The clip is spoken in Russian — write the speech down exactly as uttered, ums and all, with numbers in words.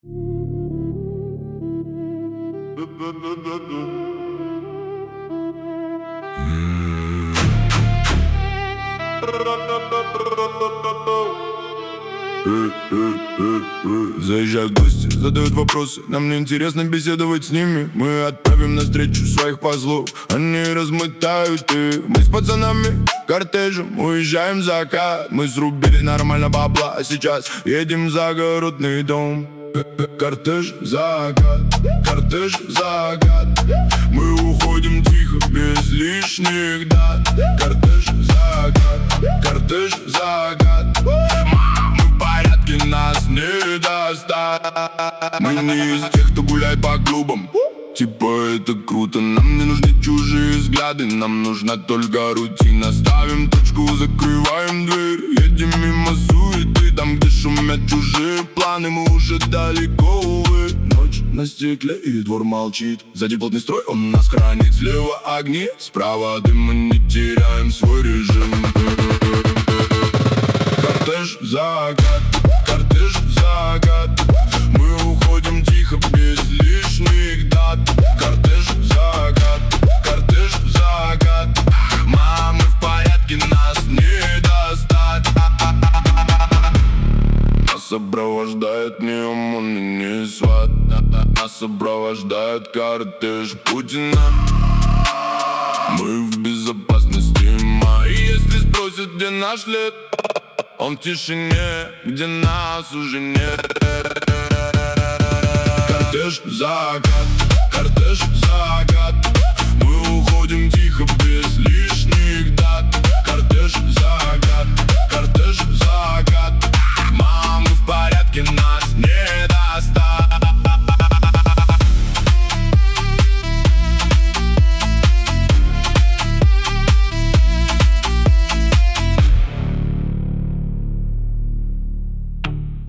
Заезжают гости, задают вопросы, нам не интересно беседовать с ними. Мы отправим навстречу своих позлов, они размотают их. Мы с пацанами кортежем уезжаем в закат. Мы срубили нормально бабла, а сейчас едем в загородный дом. Кортеж закат, кортеж закат. Мы уходим тихо, без лишних дат. Кортеж закат, кортеж закат. Мы в порядке, нас не достать. Мы не из тех, кто гуляет по клубам. Типа это круто, нам не нужны чужие взгляды, нам нужна только рутина. Ставим точку, закрываем дверь, едем мимо суеты. Там, где шумят чужие планы, мы уже далеко, увы. Ночь на стекле и двор молчит. Сзади плотный строй, он нас хранит. Слева огни, справа дым, мы не теряем свой режим. Кортеж закат, кортеж закат. Мы уходим тихо, без лишних дат. Кортеж закат, кортеж закат. Мамы в порядке, нас не достать. Нас сопровождает неом, он и не сват. Нас сопровождает кортеж Путина. Мы в безопасности, ма. И если спросят, где наш лет, он в тишине, где нас уже нет. Кортеж закат, кортеж закат. Мы уходим тихо, без лишних дат. Кортеж закат, кортеж закат. Мамы в порядке, нас